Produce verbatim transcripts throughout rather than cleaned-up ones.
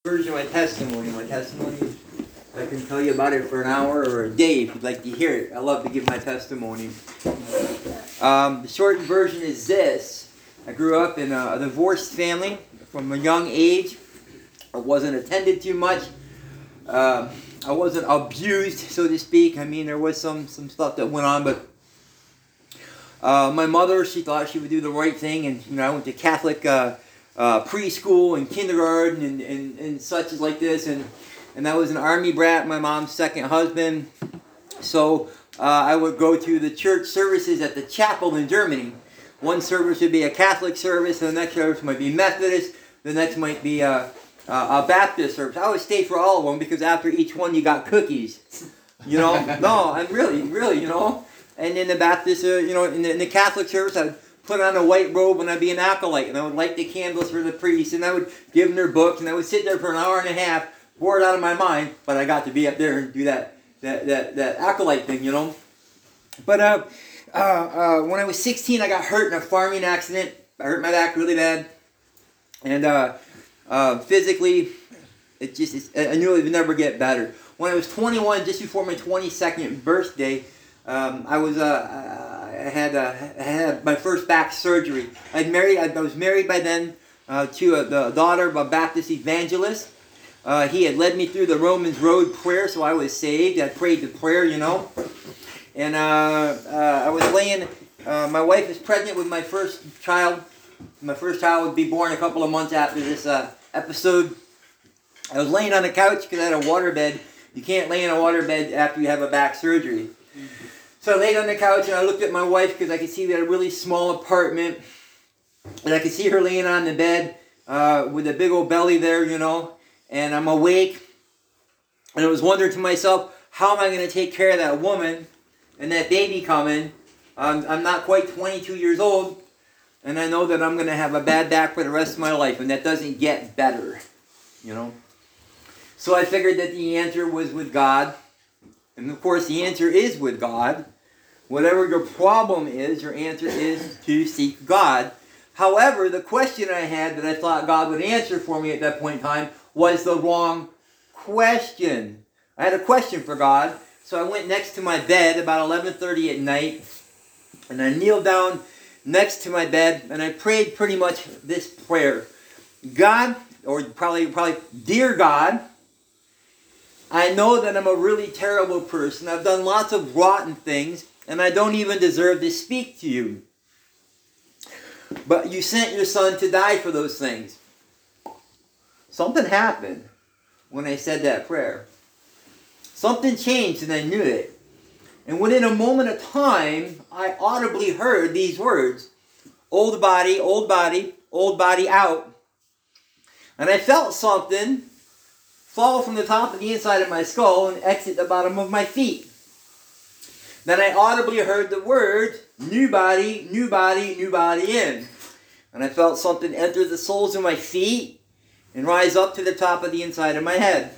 version of my testimony. My testimony, I can tell you about it for an hour or a day if you'd like to hear it. I love to give my testimony. Um, the short version is this. I grew up in a, a divorced family from a young age. I wasn't attended to much. Uh, I wasn't abused, so to speak. I mean, there was some, some stuff that went on, but uh, my mother, she thought she would do the right thing, and you know, I went to Catholic uh, uh, preschool and kindergarten and, and, and such like this, and, and I was an army brat, my mom's second husband, so uh, I would go to the church services at the chapel in Germany. One service would be a Catholic service, and the next service might be Methodist, the next might be a, a, a Baptist service. I would stay for all of them because after each one you got cookies. You know? No, I'm really, really, you know? And in the Baptist, uh, you know, in the, in the Catholic service, I'd put on a white robe and I'd be an acolyte, and I would light the candles for the priests, and I would give them their books, and I would sit there for an hour and a half, bored out of my mind, but I got to be up there and do that that that, that acolyte thing, you know? But uh, uh, uh, when I was sixteen, I got hurt in a farming accident. I hurt my back really bad. And uh, uh, physically, it just it's, I knew it would never get better. When I was twenty-one, just before my twenty-second birthday, um, I was uh, I had uh, I had my first back surgery. I'd married. I was married by then uh, to a, the daughter of a Baptist evangelist. Uh, he had led me through the Romans Road prayer, so I was saved. I prayed the prayer, you know. And uh, uh, I was laying. Uh, my wife is pregnant with my first child. My first child would be born a couple of months after this uh, episode. I was laying on the couch because I had a waterbed. You can't lay in a waterbed after you have a back surgery. So I laid on the couch and I looked at my wife because I could see we had a really small apartment. And I could see her laying on the bed uh, with a big old belly there, you know. And I'm awake. And I was wondering to myself, how am I going to take care of that woman and that baby coming? Um, I'm not quite twenty-two years old. And I know that I'm going to have a bad back for the rest of my life. And that doesn't get better, you know. So I figured that the answer was with God. And of course the answer is with God. Whatever your problem is, your answer is to seek God. However, the question I had that I thought God would answer for me at that point in time was the wrong question. I had a question for God. So I went next to my bed about eleven thirty at night. And I kneeled down next to my bed and I prayed pretty much this prayer. God, or probably, probably, dear God, I know that I'm a really terrible person. I've done lots of rotten things, and I don't even deserve to speak to you. But you sent your son to die for those things. Something happened when I said that prayer. Something changed, and I knew it. And within a moment of time, I audibly heard these words, old body, old body, old body out. And I felt something fall from the top of the inside of my skull and exit the bottom of my feet. Then I audibly heard the word, new body, new body, new body in. And I felt something enter the soles of my feet and rise up to the top of the inside of my head.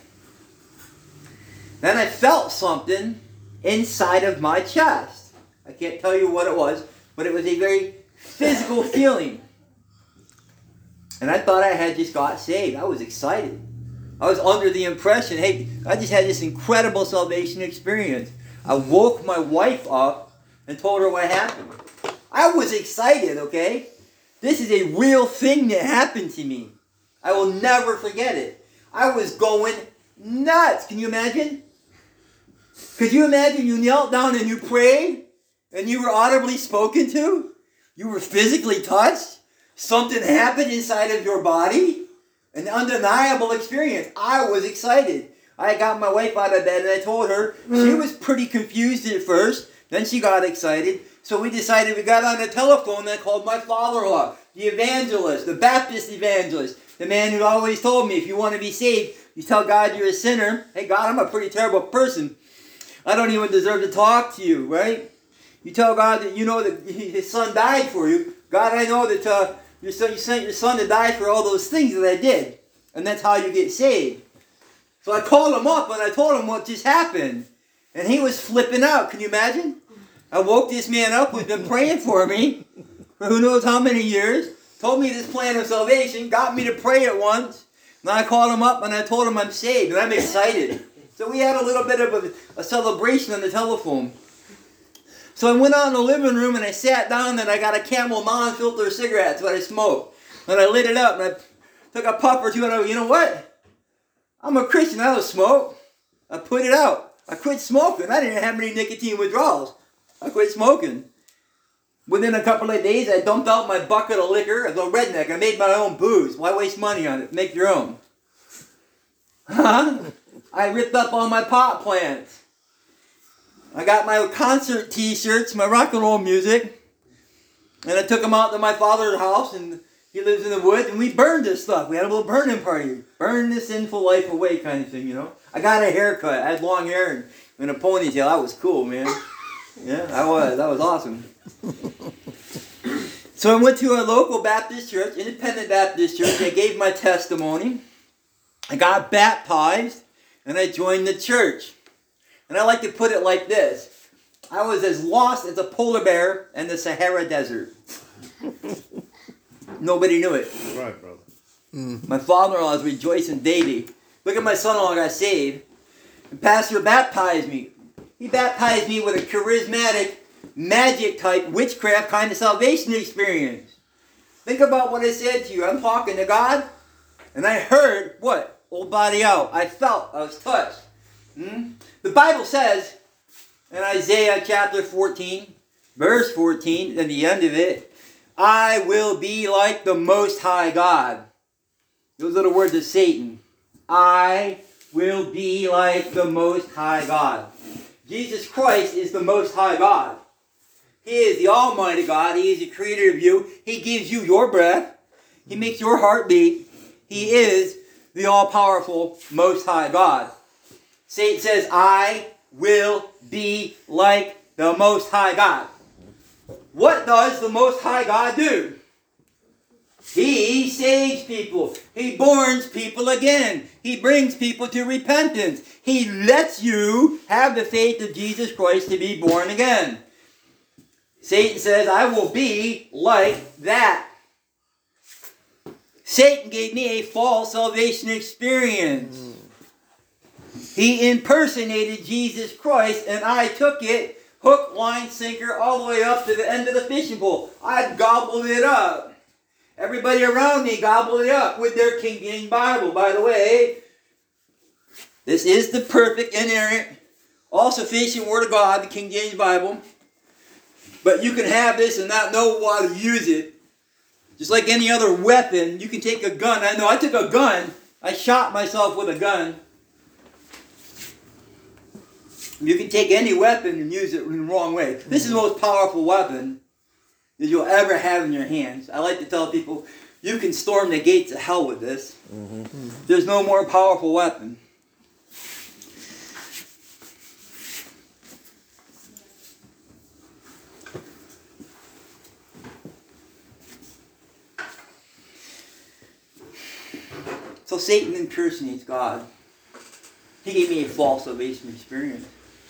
Then I felt something inside of my chest. I can't tell you what it was, but it was a very physical feeling. And I thought I had just got saved. I was excited. I was under the impression, hey, I just had this incredible salvation experience. I woke my wife up and told her what happened. I was excited, okay? This is a real thing that happened to me. I will never forget it. I was going nuts. Can you imagine? Could you imagine you knelt down and you prayed and you were audibly spoken to? You were physically touched? Something happened inside of your body? An undeniable experience. I was excited. I got my wife out of bed and I told her. She was pretty confused at first. Then she got excited. So we decided, we got on the telephone and I called my father-in-law, the evangelist, the Baptist evangelist, the man who always told me, if you want to be saved, you tell God you're a sinner. Hey, God, I'm a pretty terrible person. I don't even deserve to talk to you, right? You tell God that you know that his son died for you. God, I know that uh, your son, you sent your son to die for all those things that I did. And that's how you get saved. So I called him up and I told him what just happened. And he was flipping out. Can you imagine? I woke this man up who's been praying for me for who knows how many years. Told me this plan of salvation. Got me to pray it once. And I called him up and I told him I'm saved and I'm excited. So we had a little bit of a, a celebration on the telephone. So I went out in the living room and I sat down and I got a Camel non-filter cigarette. That's what I smoked. And I lit it up and I took a puff or two and I go, you know what? I'm a Christian. I don't smoke. I put it out. I quit smoking. I didn't have any nicotine withdrawals. I quit smoking. Within a couple of days, I dumped out my bucket of liquor. I go redneck. I made my own booze. Why waste money on it? Make your own. Huh? I ripped up all my pot plants. I got my concert t-shirts, my rock and roll music, and I took them out to my father's house, and he lives in the woods, and we burned this stuff. We had a little burning party. Burn this sinful life away kind of thing, you know. I got a haircut. I had long hair and, and a ponytail. That was cool, man. Yeah, that was. That was awesome. So I went to a local Baptist church, independent Baptist church. I gave my testimony. I got baptized, and I joined the church. And I like to put it like this. I was as lost as a polar bear in the Sahara Desert. Nobody knew it. Right, brother. Mm. My father-in-law is rejoicing daily. Look at my son-in-law got saved. The pastor baptized me. He baptized me with a charismatic, magic-type, witchcraft kind of salvation experience. Think about what I said to you. I'm talking to God, and I heard, what? Old body out. I felt, I was touched. Hmm? The Bible says in Isaiah chapter fourteen, verse fourteen, at the end of it, I will be like the Most High God. Those are the words of Satan. I will be like the Most High God. Jesus Christ is the Most High God. He is the Almighty God. He is the creator of you. He gives you your breath. He makes your heart beat. He is the all-powerful Most High God. Satan says, I will be like the Most High God. What does the Most High God do? He saves people. He borns people again. He brings people to repentance. He lets you have the faith of Jesus Christ to be born again. Satan says, I will be like that. Satan gave me a false salvation experience. Mm. He impersonated Jesus Christ, and I took it, hook, line, sinker, all the way up to the end of the fishing pole. I gobbled it up. Everybody around me gobbled it up with their King James Bible. By the way, this is the perfect, inerrant, all-sufficient Word of God, the King James Bible. But you can have this and not know how to use it. Just like any other weapon, you can take a gun. I know I took a gun. I shot myself with a gun. You can take any weapon and use it in the wrong way. This is the most powerful weapon that you'll ever have in your hands. I like to tell people, you can storm the gates of hell with this. Mm-hmm. There's no more powerful weapon. So Satan impersonates God. He gave me a false salvation experience.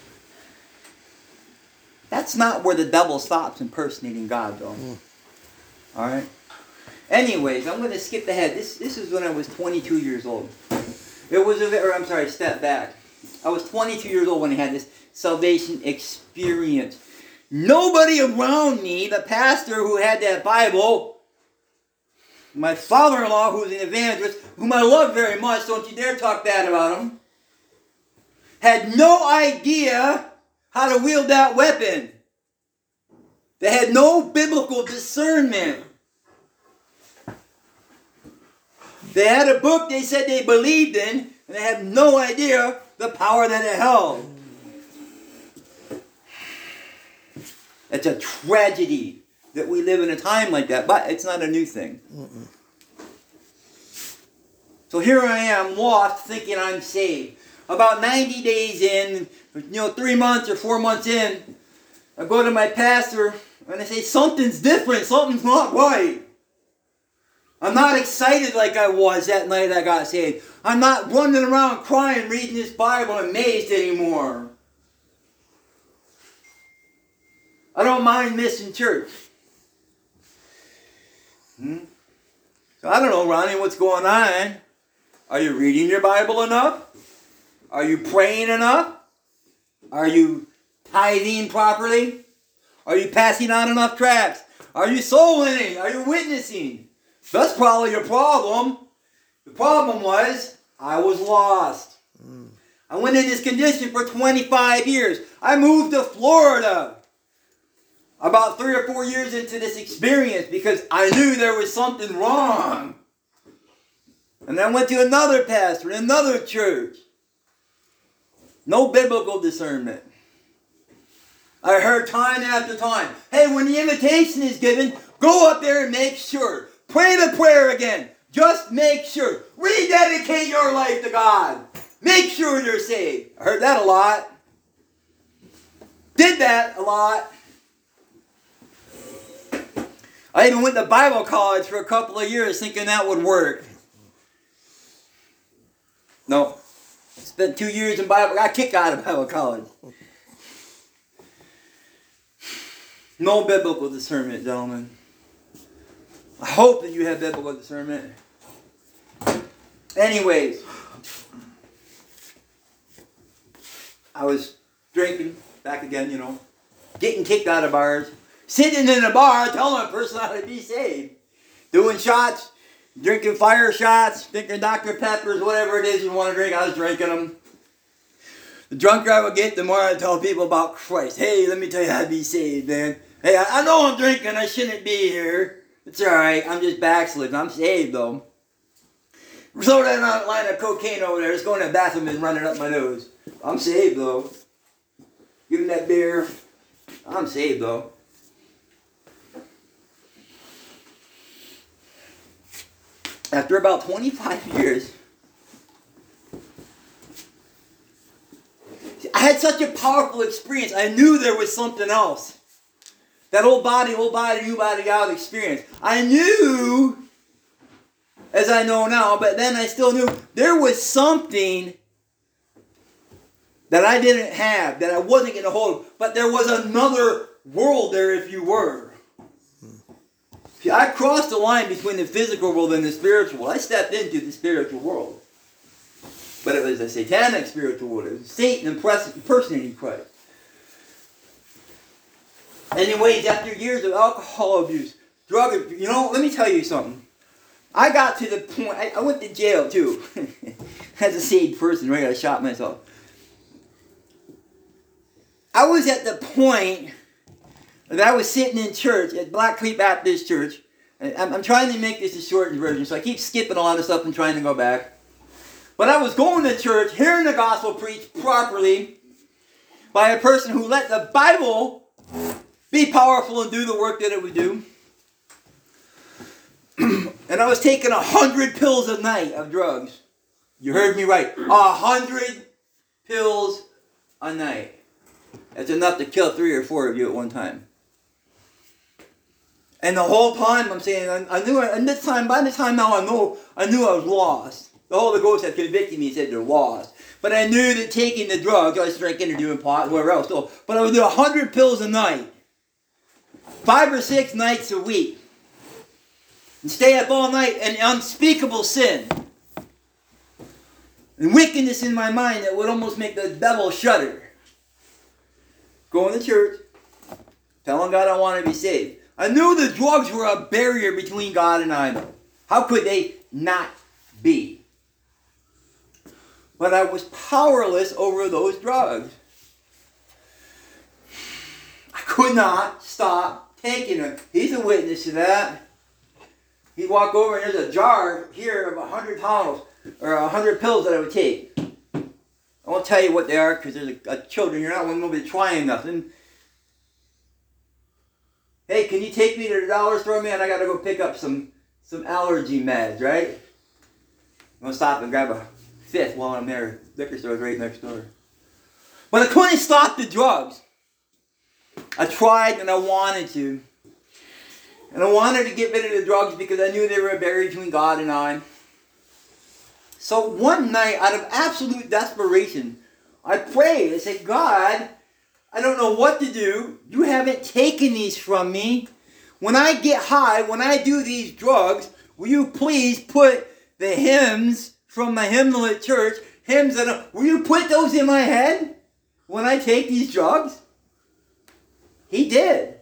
That's not where the devil stops impersonating God, though. Mm. All right? Anyways, I'm going to skip ahead. This this is when I was twenty-two years old. It was a, or I'm sorry, step back. I was twenty-two years old when I had this salvation experience. Nobody around me, the pastor who had that Bible, my father-in-law who's an evangelist, whom I love very much, don't you dare talk bad about him, had no idea how to wield that weapon. They had no biblical discernment. They had a book they said they believed in, and they had no idea the power that it held. It's a tragedy that we live in a time like that, but it's not a new thing. Mm-mm. So here I am, lost, thinking I'm saved. About ninety days in, you know, three months or four months in, I go to my pastor and I say, something's different, something's not right. I'm not excited like I was that night I got saved. I'm not running around crying, reading this Bible, amazed anymore. I don't mind missing church. Hmm? So I don't know, Ronnie, what's going on. Are you reading your Bible enough? Are you praying enough? Are you tithing properly? Are you passing on enough tracts? Are you soul winning? Are you witnessing? That's probably your problem. The problem was, I was lost. Mm. I went in this condition for twenty-five years. I moved to Florida about three or four years into this experience because I knew there was something wrong. And I went to another pastor in another church. No biblical discernment. I heard time after time, hey, when the invitation is given, go up there and make sure. Pray the prayer again. Just make sure. Rededicate your life to God. Make sure you're saved. I heard that a lot. Did that a lot. I even went to Bible college for a couple of years thinking that would work. No. Spent two years in Bible. Got kicked out of Bible college. No biblical discernment, gentlemen. I hope that you have biblical discernment. Anyways, I was drinking, back again, you know, getting kicked out of bars, sitting in a bar telling a person how to be saved, doing shots, drinking fire shots, drinking Doctor Peppers, whatever it is you want to drink, I was drinking them. The drunker I would get, the more I tell people about Christ. Hey, let me tell you how to be saved, man. Hey, I know I'm drinking, I shouldn't be here. It's alright, I'm just backsliding. I'm saved, though. Throw that line of cocaine over there, just going to the bathroom and running up my nose. I'm saved, though. Give him that beer. I'm saved, though. After about twenty-five years, I had such a powerful experience. I knew there was something else. That old body, old body, new body out experience. I knew, as I know now, but then I still knew there was something that I didn't have, that I wasn't going to hold. But there was another world there, if you were. See, I crossed the line between the physical world and the spiritual world. I stepped into the spiritual world. But it was a satanic spiritual world. It was Satan impersonating Christ. Anyways, after years of alcohol abuse, drug abuse, you know, let me tell you something. I got to the point, I, I went to jail too. As a saved person, ready to shot myself. I was at the point that I was sitting in church at Black Creek Baptist Church. I'm, I'm trying to make this a shortened version, so I keep skipping a lot of stuff and trying to go back. But I was going to church, hearing the gospel preached properly by a person who let the Bible be powerful and do the work that it would do. And I was taking a hundred pills a night of drugs. You heard me right. A hundred pills a night. That's enough to kill three or four of you at one time. And the whole time I'm saying, I, I knew, and this time, by the time now I know, I knew I was lost. The Holy Ghost had convicted me and said they're lost. But I knew that taking the drugs, I was drinking or doing pot, whatever else, still, but I would do a hundred pills a night. Five or six nights a week. And stay up all night in unspeakable sin. And wickedness in my mind that would almost make the devil shudder. Going to church. Telling God I want to be saved. I knew the drugs were a barrier between God and I. How could they not be? But I was powerless over those drugs. I could not stop taking them. He's a witness to that. He'd walk over and there's a jar here of a hundred towels or a hundred pills that I would take. I won't tell you what they are because there's a, a children here. I don't want nobody trying nothing. Hey, can you take me to the dollar store, man? I got to go pick up some some allergy meds, right? I'm going to stop and grab a fifth while I'm there. Liquor store's right next door. But I couldn't stop the drugs. I tried and I wanted to. And I wanted to get rid of the drugs because I knew they were a barrier between God and I. So one night, out of absolute desperation, I prayed. I said, God, I don't know what to do. You haven't taken these from me. When I get high, when I do these drugs, will you please put the hymns from my hymnal at church, hymns that, will you put those in my head when I take these drugs? He did.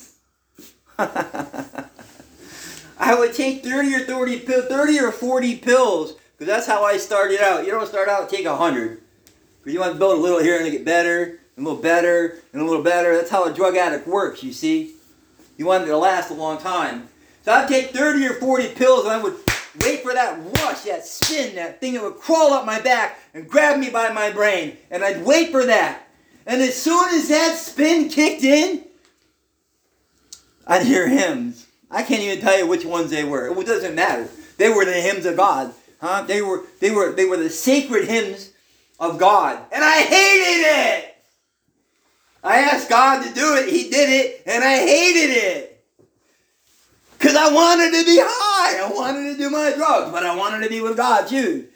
I would take thirty or thirty, thirty or forty pills, because that's how I started out. You don't start out, take one hundred. Because you want to build a little here and get better, and a little better, and a little better. That's how a drug addict works, you see. You want it to last a long time. So I'd take thirty or forty pills, and I would wait for that rush, that spin, that thing that would crawl up my back and grab me by my brain. And I'd wait for that. And as soon as that spin kicked in, I'd hear hymns. I can't even tell you which ones they were. It doesn't matter. They were the hymns of God. Huh? They were, they were, they were the sacred hymns of God. And I hated it. I asked God to do it. He did it. And I hated it. Because I wanted to be high. I wanted to do my drugs. But I wanted to be with God too.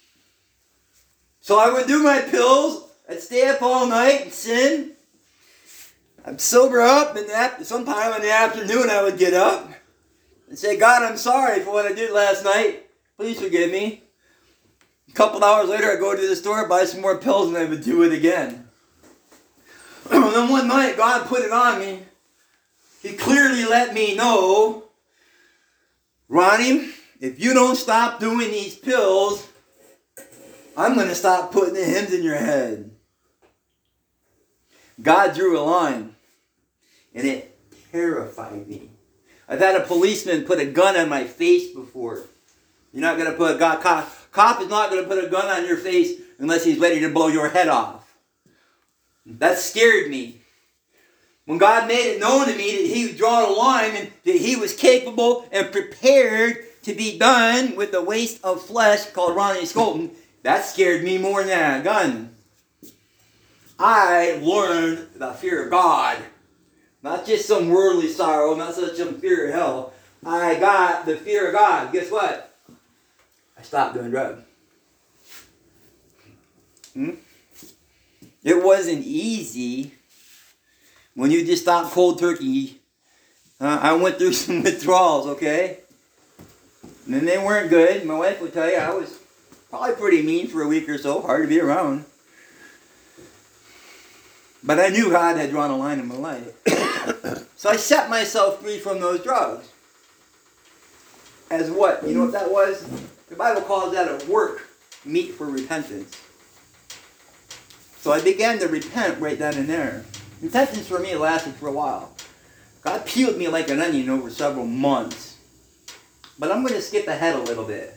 So I would do my pills. I'd stay up all night and sin. I'd sober up, and sometime in the afternoon I would get up and say, God, I'm sorry for what I did last night. Please forgive me. A couple hours later, I'd go to the store, buy some more pills, and I would do it again. And then one night, God put it on me. He clearly let me know, Ronnie, if you don't stop doing these pills, I'm going to stop putting the hymns in your head. God drew a line, and it terrified me. I've had a policeman put a gun on my face before. You're not going to put a gun, cop, cop is not going to put a gun on your face unless he's ready to blow your head off. That scared me. When God made it known to me that he would draw a line and that he was capable and prepared to be done with the waste of flesh called Ronnie Skolton, that scared me more than that gun. I learned the fear of God. Not just some worldly sorrow, not such some fear of hell. I got the fear of God. Guess what? I stopped doing drugs. Hmm? It wasn't easy when you just stopped cold turkey. Uh, I went through some withdrawals, okay? And they weren't good. My wife would tell you I was probably pretty mean for a week or so. Hard to be around. But I knew God had drawn a line in my life. So I set myself free from those drugs. As what? You know what that was? The Bible calls that a work meet for repentance. So I began to repent right then and there. Repentance for me lasted for a while. God peeled me like an onion over several months. But I'm going to skip ahead a little bit.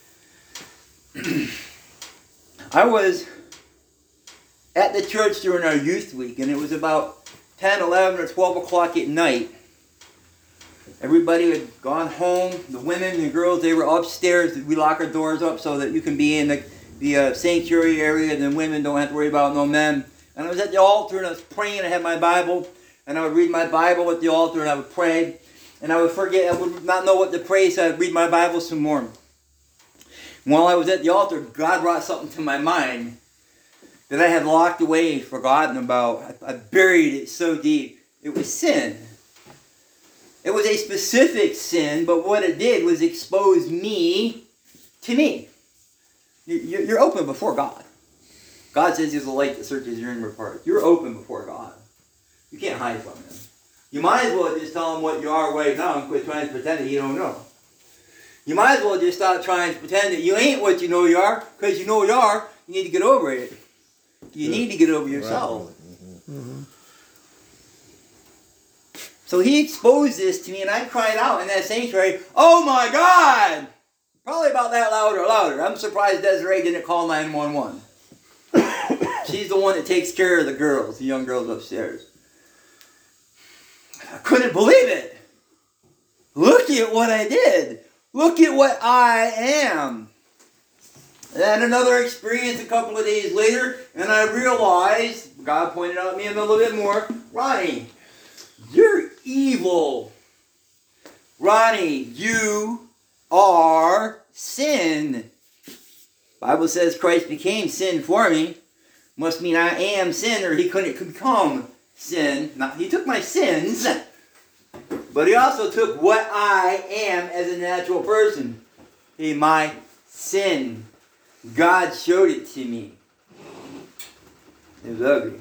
I was at the church during our youth week, and it was about ten, eleven, or twelve o'clock at night. Everybody had gone home. The women and the girls, they were upstairs. We lock our doors up so that you can be in the, the uh, sanctuary area, and the women don't have to worry about no men. And I was at the altar, and I was praying. I had my Bible, and I would read my Bible at the altar, and I would pray. And I would forget, I would not know what to pray, so I would read my Bible some more. While I was at the altar, God brought something to my mind that I had locked away, forgotten about. I, I buried it so deep. It was sin. It was a specific sin, but what it did was expose me to me. You, you, you're open before God. God says he's a light that searches your inward parts. You're open before God. You can't hide from him. You might as well just tell him what you are right now and quit trying to pretend that you don't know. You might as well just stop trying to pretend that you ain't what you know you are, because you know you are. You need to get over it. You need to get over yourself. Mm-hmm. So he exposed this to me, and I cried out in that sanctuary, "Oh my God!" Probably about that louder, louder. I'm surprised Desiree didn't call nine one one. She's the one that takes care of the girls, the young girls upstairs. I couldn't believe it. Look at what I did. Look at what I am. And I had another experience a couple of days later, and I realized, God pointed out at me a little bit more, Ronnie, you're evil. Ronnie, you are sin. Bible says Christ became sin for me. Must mean I am sin, or he couldn't become sin. Now, he took my sins, but he also took what I am as a natural person. He, my sin. God showed it to me. It was ugly.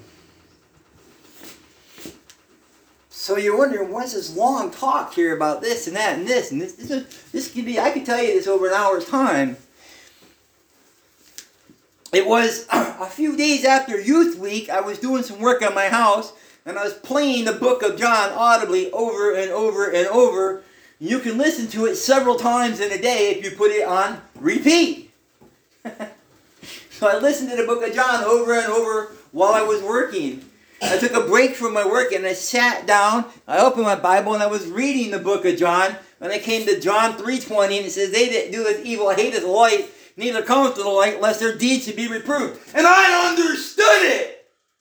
So you're wondering, what's this long talk here about this and that and this and this? This, is, this could be, I could tell you this over an hour's time. It was a few days after Youth Week, I was doing some work on my house, and I was playing the book of John audibly over and over and over. You can listen to it several times in a day if you put it on repeat. So I listened to the book of John over and over while I was working. I took a break from my work and I sat down, I opened my Bible and I was reading the book of John. And I came to John three twenty and it says, they that doeth evil hateth the light, neither cometh to the light, lest their deeds should be reproved. And I understood it.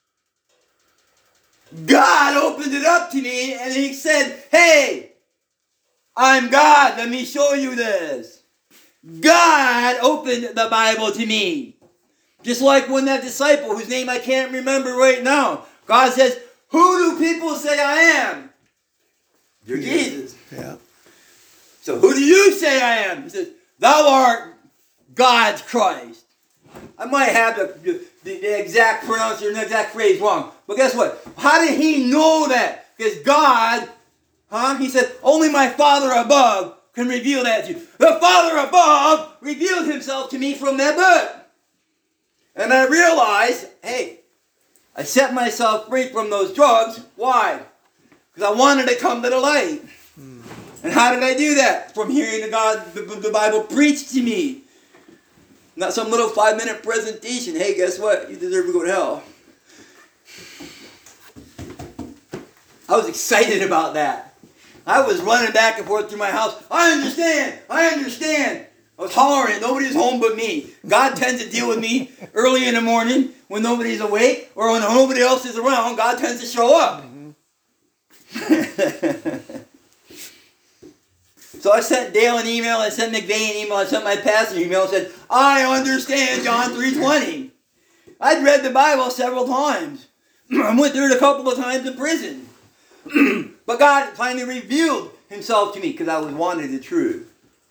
God opened it up to me and he said, hey, I'm God, let me show you this. God opened the Bible to me. Just like when that disciple, whose name I can't remember right now, God says, who do people say I am? You're Jesus. Yeah. So who do you say I am? He says, thou art God's Christ. I might have the, the, the exact pronunciation, the exact phrase wrong. But guess what? How did he know that? Because God, huh? He said, only my Father above can reveal that to you. The Father above revealed himself to me from that book. And I realized, hey, I set myself free from those drugs. Why? Because I wanted to come to the light. Hmm. And how did I do that? From hearing the God, the, the Bible preached to me. Not some little five-minute presentation. Hey, guess what? You deserve to go to hell. I was excited about that. I was running back and forth through my house. I understand. I understand. I was hollering. Nobody's home but me. God tends to deal with me early in the morning when nobody's awake, or when nobody else is around. God tends to show up. Mm-hmm. So I sent Dale an email. I sent McVeigh an email. I sent my pastor an email and said, I understand John three twenty. I'd read the Bible several times. I went through it a couple of times in prison. But God finally revealed himself to me because I was wanting the truth.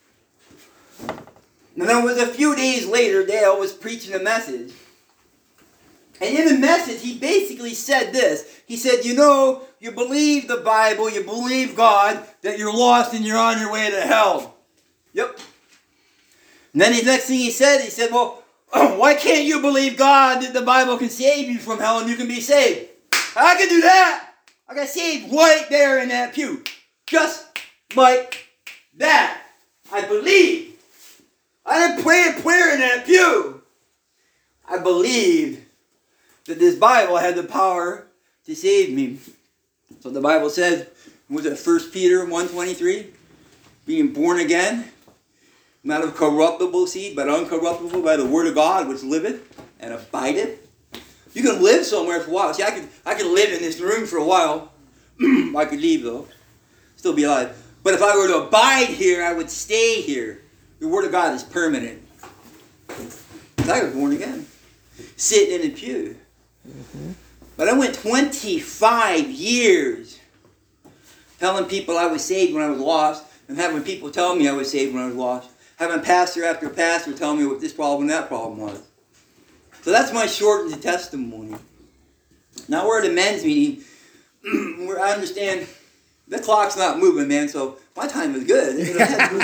And then it was a few days later, Dale was preaching a message. And in the message, he basically said this. He said, you know, you believe the Bible, you believe God, that you're lost and you're on your way to hell. Yep. And then the next thing he said, he said, well, why can't you believe God that the Bible can save you from hell and you can be saved? I can do that. I got saved right there in that pew. Just like that. I believe. I didn't pray a prayer in that pew. I believed that this Bible had the power to save me. So the Bible says, was it First Peter one twenty-three? Being born again, not of corruptible seed, but uncorruptible by the word of God, which liveth and abideth. You can live somewhere for a while. See, I could, I could live in this room for a while. I could leave, though. Still be alive. But if I were to abide here, I would stay here. The word of God is permanent. I was born again. Sitting in a pew. Mm-hmm. But I went twenty-five years telling people I was saved when I was lost, and having people tell me I was saved when I was lost. Having pastor after pastor tell me what this problem and that problem was. So that's my shortened testimony. Now we're at a men's meeting. Where I understand the clock's not moving, man, so my time is good. It's,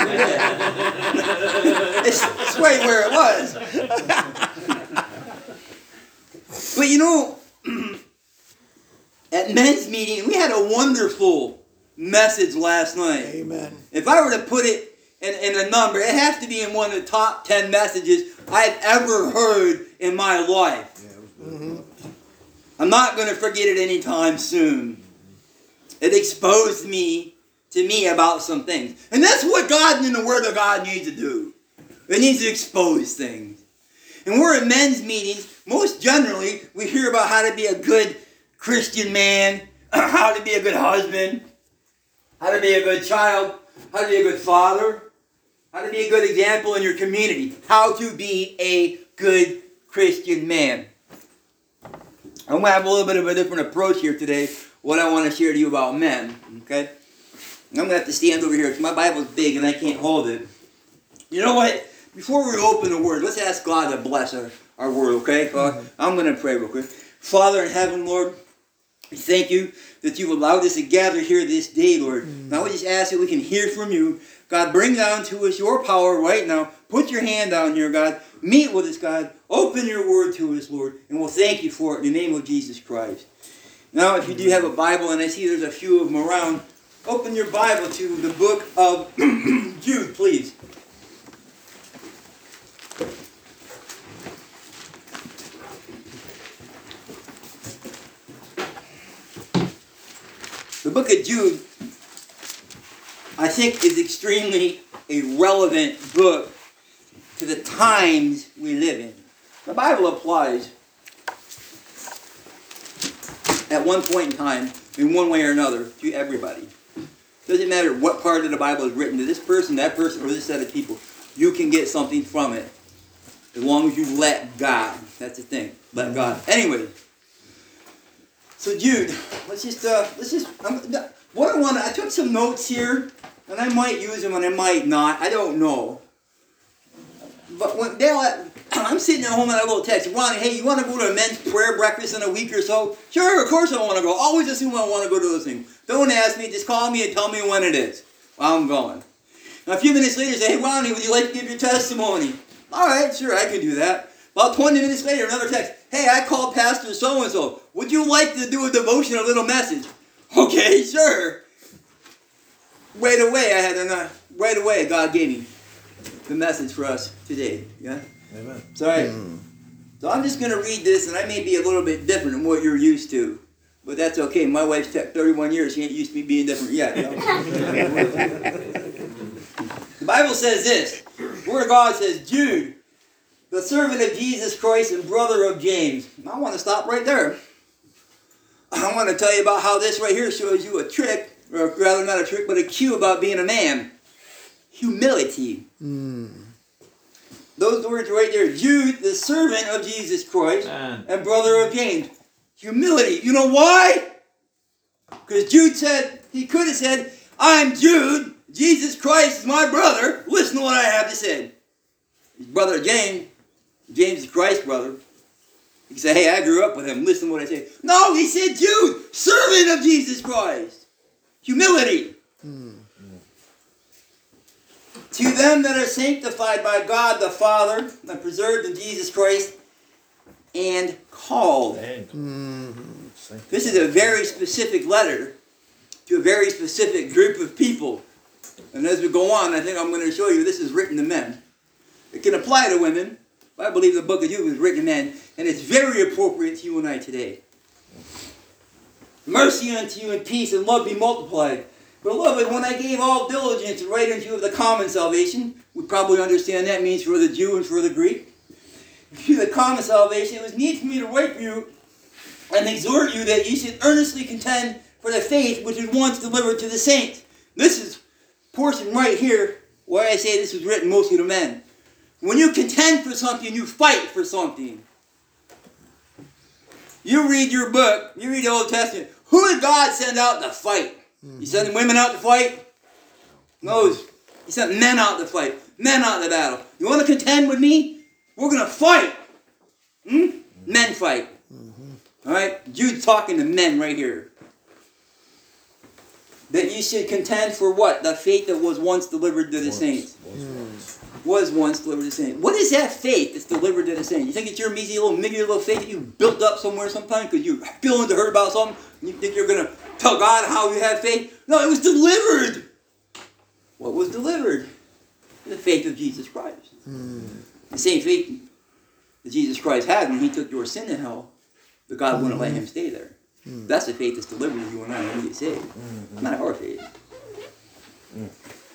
it's right where it was. But you know, at men's meeting, we had a wonderful message last night. Amen. If I were to put it in, in a number, it has to be in one of the top ten messages I've ever heard in my life. Yeah, mm-hmm. I'm not going to forget it anytime soon. It exposed me to me about some things. And that's what God in the Word of God needs to do. It needs to expose things. And we're at men's meetings. Most generally, we hear about how to be a good Christian man, how to be a good husband, how to be a good child, how to be a good father, how to be a good example in your community, how to be a good Christian man. I'm going to have a little bit of a different approach here today, what I want to share to you about men, okay? I'm going to have to stand over here because my Bible's big and I can't hold it. You know what before we open the word, let's ask God to bless our, our word, okay? God, I'm going to pray real quick. Father in heaven, Lord, we thank you that you allowed us to gather here this day, Lord. Mm. Now we just ask that we can hear from you. God, bring down to us your power right now. Put your hand down here, God. Meet with us, God. Open your word to us, Lord. And we'll thank you for it in the name of Jesus Christ. Now, if you do have a Bible, and I see there's a few of them around, open your Bible to the book of Jude, please. The book of Jude, I think, is extremely a relevant book to the times we live in. The Bible applies at one point in time, in one way or another, to everybody. Doesn't matter what part of the Bible is written to this person, that person, or this set of people. You can get something from it as long as you let God. That's the thing. Let God. Anyway. So Jude, let's just, uh, let's just, um, what I want to, I took some notes here, and I might use them and I might not, I don't know. But when Dale, I'm sitting at home and I go text, Ronnie, hey, you want to go to a men's prayer breakfast in a week or so? Sure, of course I want to go. Always assume I want to go to those things. Don't ask me, just call me and tell me when it is. Well, I'm going. Now a few minutes later, say, hey, Ronnie, would you like to give your testimony? All right, sure, I can do that. About twenty minutes later, another text. Hey, I called Pastor so-and-so. Would you like to do a devotion, a little message? Okay, sure. Right away, I had a, right away, God gave me the message for us today. Yeah? Amen. Sorry. Mm. So I'm just going to read this, and I may be a little bit different than what you're used to. But that's okay. My wife's thirty-one years. She ain't used to me being different yet. You know? The Bible says this. The Word of God says, Jude, the servant of Jesus Christ and brother of James. I want to stop right there. I want to tell you about how this right here shows you a trick, or rather not a trick, but a cue about being a man. Humility. Mm. Those words right there. Jude, the servant of Jesus Christ Man. and brother of James. Humility. You know why? Because Jude said, he could have said, I'm Jude. Jesus Christ is my brother. Listen to what I have to say. His brother James. James is Christ's brother. He said, hey, I grew up with him. Listen to what I say. No, he said Jude, servant of Jesus Christ. Humility. Hmm. To them that are sanctified by God the Father and preserved in Jesus Christ and called. Mm-hmm. This is a very specific letter to a very specific group of people. And as we go on, I think I'm going to show you this is written to men. It can apply to women. I believe the book of Jude was written to men, and it's very appropriate to you and I today. Mercy unto you and peace and love be multiplied. Beloved, when I gave all diligence to write unto you of the common salvation, we probably understand that means for the Jew and for the Greek. To the common salvation, it was need for me to write for you and exhort you that you should earnestly contend for the faith which was once delivered to the saints. This is portion right here where I say this was written mostly to men. When you contend for something, you fight for something. You read your book, you read the Old Testament. Who did God send out to fight? Mm-hmm. He sent women out to fight? No, he sent men out to fight. Men out to battle. You want to contend with me? We're going to fight. Hmm? Mm-hmm. Men fight. Mm-hmm. All right? Jude's talking to men right here. That you should contend for what? The faith that was once delivered to the once, saints. Was once. Was once delivered to the saints. What is that faith that's delivered to the saints? You think it's your measly little, meager little faith that you built up somewhere sometime because you feeling to hurt about something and you think you're going to tell God how you have faith? No, it was delivered. What was delivered? The faith of Jesus Christ. Hmm. The same faith that Jesus Christ had when he took your sin to hell, but God mm-hmm. wouldn't let him stay there. Mm. That's the faith that's delivered to you and I when we get saved. Mm-hmm. Not our faith. Mm.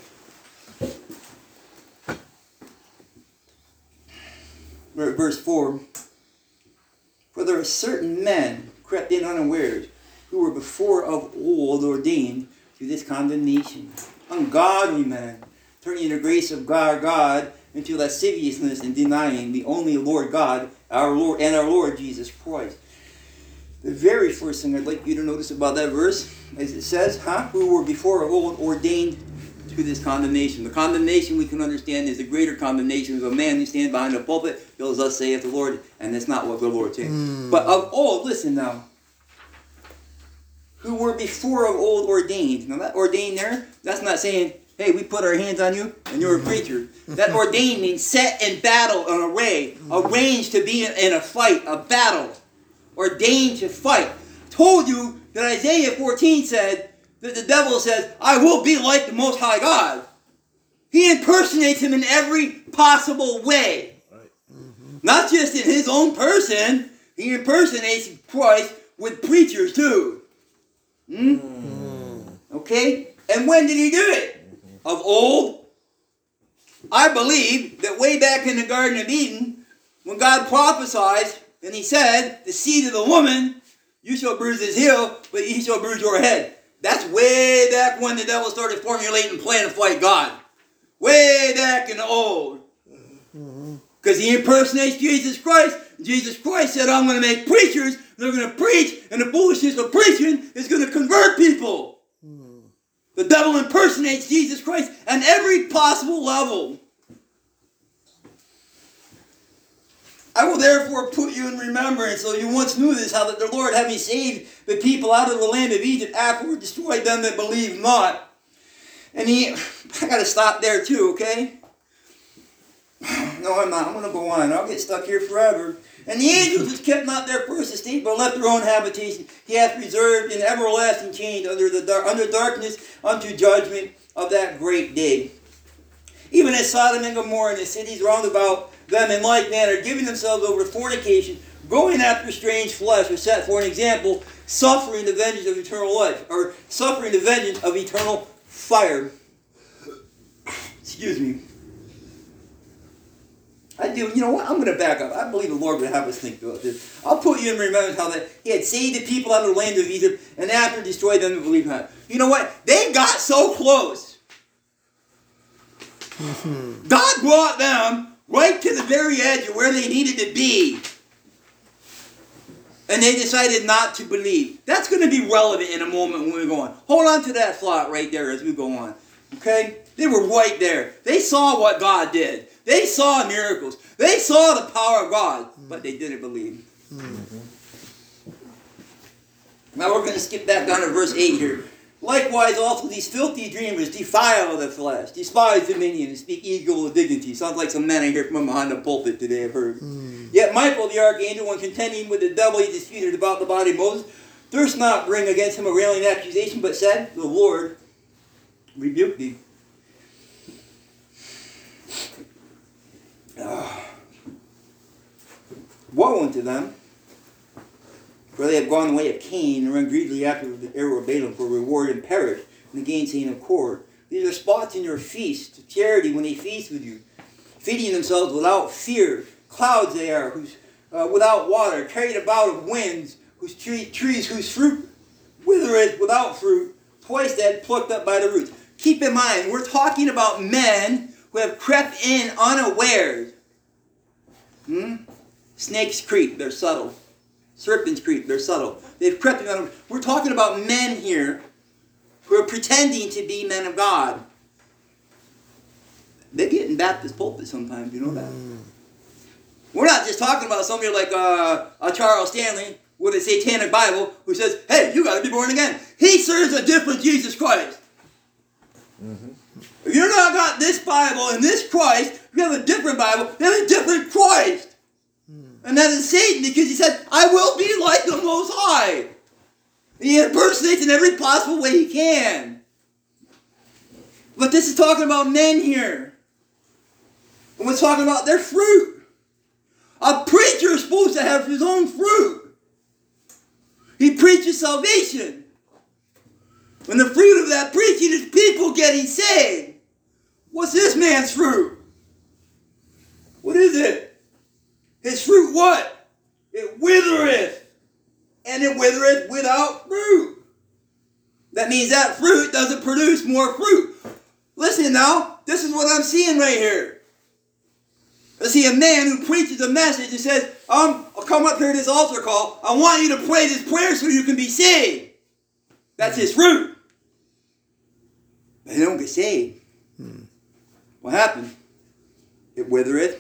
We're at verse four. For there are certain men crept in unawares, who were before of old ordained to this condemnation. Ungodly men, turning the grace of God, God into lasciviousness and denying the only Lord God, our Lord and our Lord Jesus Christ. The very first thing I'd like you to notice about that verse, as it says, huh? Who were before of old ordained to this condemnation. The condemnation we can understand is the greater condemnation of a man who stands behind a pulpit, goes, thus saith the Lord, and that's not what the Lord said. Mm. But of old, listen now, who were before of old ordained. Now that ordained there, that's not saying, hey, we put our hands on you and you're a preacher. That ordained means set in battle, an array, arranged to be in, in a fight, a battle, ordained to fight. Told you that Isaiah fourteen said that the devil says, I will be like the Most High God. He impersonates him in every possible way. Right. Mm-hmm. Not just in his own person, he impersonates Christ with preachers too. Hmm? Mm. Okay? And when did he do it? Of old. I believe that way back in the Garden of Eden, when God prophesied, and he said, the seed of the woman, you shall bruise his heel, but he shall bruise your head. That's way back when the devil started formulating a plan to fight God. Way back in the old. Because he impersonates Jesus Christ. Jesus Christ said, I'm going to make preachers. They're going to preach. And the foolishness of preaching is going to convert people. The devil impersonates Jesus Christ at every possible level. I will therefore put you in remembrance, so you once knew this, how that the Lord, having saved the people out of the land of Egypt, afterward destroyed them that believed not. And he, I got to stop there too, okay? No, I'm not. I'm going to go on. I'll get stuck here forever. And the angels which kept not their first estate, but left their own habitation, he hath reserved in everlasting chains under the dar- under darkness unto judgment of that great day. Even as Sodom and Gomorrah and the cities round about them in like manner, giving themselves over to fornication, going after strange flesh, are set for an example, suffering the vengeance of eternal life, or suffering the vengeance of eternal fire. Excuse me. I do, you know what, I'm going to back up. I believe the Lord would have us think about this. I'll put you in remembrance how that he had saved the people out of the land of Egypt, and after destroyed them to believe not. You know what? They got so close. Mm-hmm. God brought them right to the very edge of where they needed to be. And they decided not to believe. That's going to be relevant in a moment when we go on. Hold on to that thought right there as we go on. Okay? They were right there. They saw what God did. They saw miracles. They saw the power of God, but they didn't believe. Mm-hmm. Now we're going to skip back down to verse eight here. Likewise also these filthy dreamers defile the flesh, despise dominion, and speak evil of dignity. Sounds like some men I hear from behind the pulpit today, I've heard. Mm. Yet Michael the archangel, when contending with the devil, he disputed about the body of Moses, durst not bring against him a railing accusation, but said, the Lord rebuked thee. Uh, woe unto them, for they have gone the way of Cain, and run greedily after the arrow of Balaam for reward and perish, and the gainsaying of Kor. These are spots in your feast of charity when they feast with you, feeding themselves without fear. Clouds they are, whose uh, without water, carried about of winds, whose tree, trees whose fruit withereth without fruit, twice dead, plucked up by the roots. Keep in mind, we're talking about men who have crept in unawares. Hmm? Snakes creep, they're subtle. Serpents creep, they're subtle. They've crept in unawares. We're talking about men here who are pretending to be men of God. They get in Baptist pulpit sometimes, you know that. Mm. We're not just talking about somebody like uh, a Charles Stanley with a satanic Bible who says, hey, you got to be born again. He serves a different Jesus Christ. Mm-hmm. If you're not got this Bible and this Christ, you have a different Bible, you have a different Christ. Mm. And that is Satan, because he said, I will be like the Most High. He impersonates in every possible way he can. But this is talking about men here. And we're talking about their fruit. A preacher is supposed to have his own fruit. He preaches salvation. And the fruit of that preaching is people getting saved. What's this man's fruit? What is it? His fruit what? It withereth. And it withereth without fruit. That means that fruit doesn't produce more fruit. Listen now, this is what I'm seeing right here. I see a man who preaches a message and says, um, I'll come up here to this altar call. I want you to pray this prayer so you can be saved. That's his fruit. but they don't get saved. Hmm. What happened? It withereth,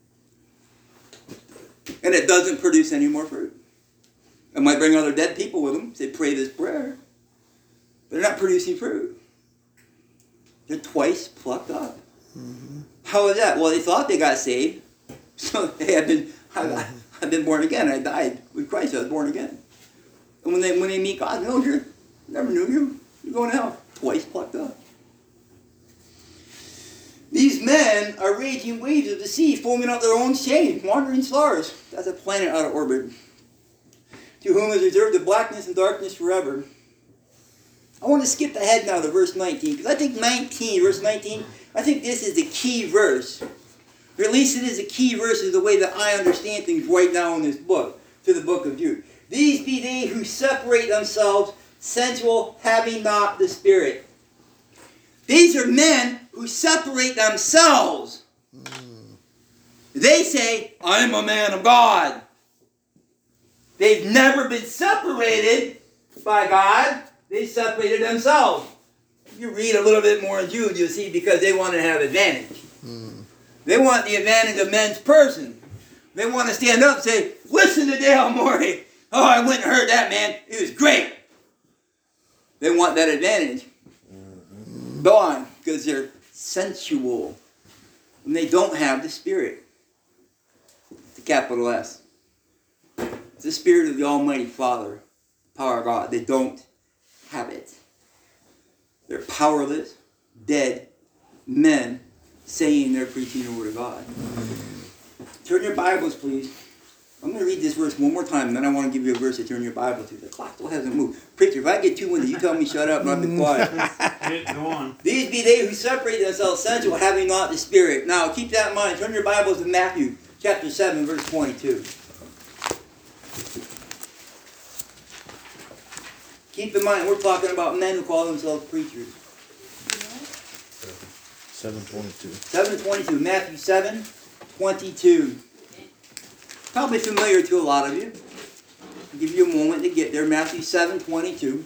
and it doesn't produce any more fruit. It might bring other dead people with them, say, pray this prayer. They're not producing fruit. They're twice plucked up. Mm-hmm. How is that? Well, they thought they got saved. So they had been, I, I've been born again. I died with Christ. I was born again. And when they when they meet God, no, you never knew you. You're going to hell. Twice plucked up. These men are raging waves of the sea, foaming out their own shame, wandering stars. That's a planet out of orbit. To whom is reserved the blackness and darkness forever. I want to skip ahead now to verse nineteen, because I think nineteen, verse nineteen, I think this is the key verse. Or at least it is a key verse is the way that I understand things right now in this book, to the book of Jude. These be they who separate themselves, sensual, having not the Spirit. These are men who separate themselves. Mm. They say, I am a man of God. They've never been separated by God. They separated themselves. If you read a little bit more in Jude, you'll see because they want to have advantage. Mm. They want the advantage of men's person. They want to stand up and say, listen to Dale Morey. Oh, I went and heard that, man. It was great. They want that advantage. Mm-hmm. Go on, because they're sensual. And they don't have the Spirit. The capital S. It's the Spirit of the Almighty Father. Power of God. They don't have it. They're powerless, dead men saying they're preaching the Word of God. Turn your Bibles, please. I'm going to read this verse one more time, and then I want to give you a verse to turn your Bible to. The clock still hasn't moved. Preacher, if I get too winded, you tell me shut up and I'll be quiet. Go on. These be they who separate themselves sensual, having not the Spirit. Now, keep that in mind. Turn your Bibles to Matthew chapter seven, verse twenty-two. Keep in mind, we're talking about men who call themselves preachers. seven twenty-two. seven twenty-two, Matthew seven twenty-two. Probably familiar to a lot of you. I'll give you a moment to get there. Matthew seven twenty-two.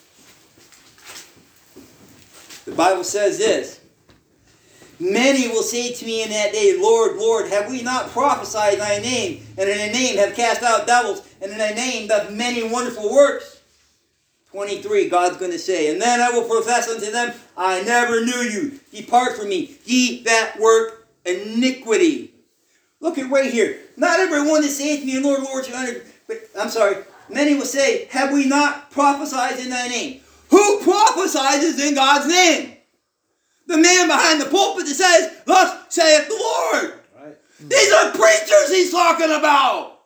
The Bible says this. Many will say to me in that day, Lord, Lord, have we not prophesied in thy name, and in thy name have cast out devils, and in thy name done many wonderful works? twenty-three, God's going to say, and then I will profess unto them, I never knew you. Depart from me, ye that work iniquity. Look at right here. Not everyone that saith to me, Lord, Lord, shall enter. But I'm sorry. Many will say, have we not prophesied in thy name? Who prophesies in God's name? The man behind the pulpit that says, thus saith the Lord. Right. These are preachers he's talking about.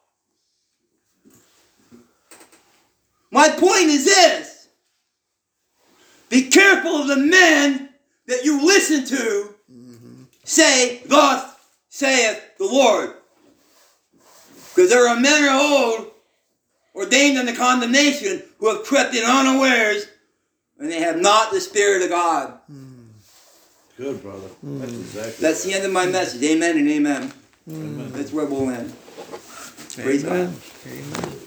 My point is this. Be careful of the men that you listen to mm-hmm. say, thus saith the Lord. Because there are men of old ordained unto condemnation who have crept in unawares and they have not the Spirit of God. Mm. Good, brother. Mm. That's exactly That's the end of my message. Amen and amen. Mm. That's where we'll end. Amen. Praise God. Amen.